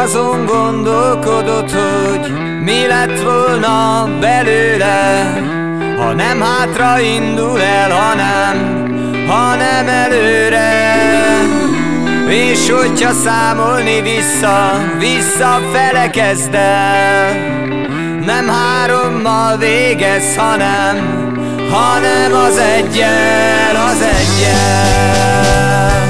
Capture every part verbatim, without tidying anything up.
azon gondolkodott, hogy mi lett volna belőle, ha nem hátra indul el, hanem, hanem előre. És hogyha számolni vissza, visszafele kezd el, nem hárommal végez, hanem, hanem az eggyel, az eggyel.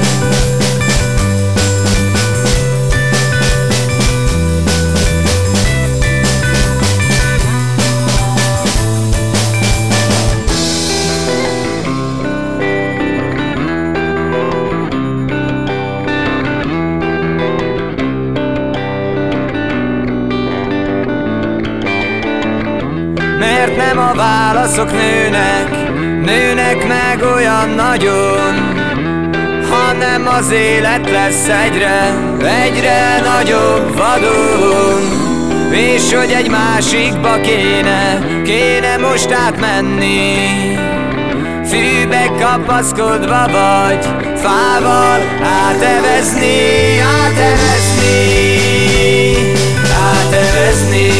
Mert nem a válaszok nőnek, nőnek meg olyan nagyon, hanem az élet lesz egyre, egyre nagyobb vadon. És hogy egy másikba kéne, kéne most átmenni, fűbe kapaszkodva vagy fával átevezni, átevezni, átevezni,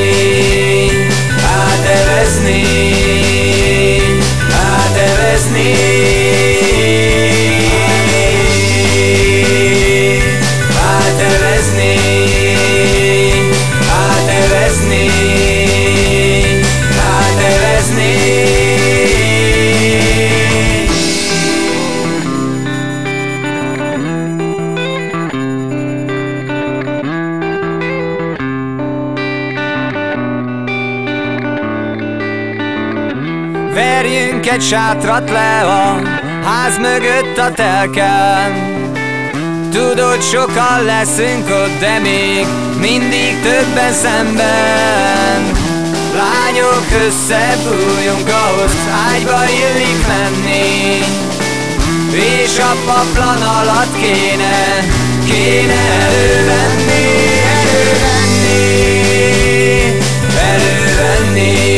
átevezni, átevezni, átevezni, átevezni, átevezni. Verjünk egy sátrat le a ház mögött a telken. Tudod, sokan leszünk ott, de még mindig többen szemben. Lányok, összebújjunk, ahhoz ágyba illik menni, és a paplan alatt kéne, kéne elővenni, elővenni, elővenni.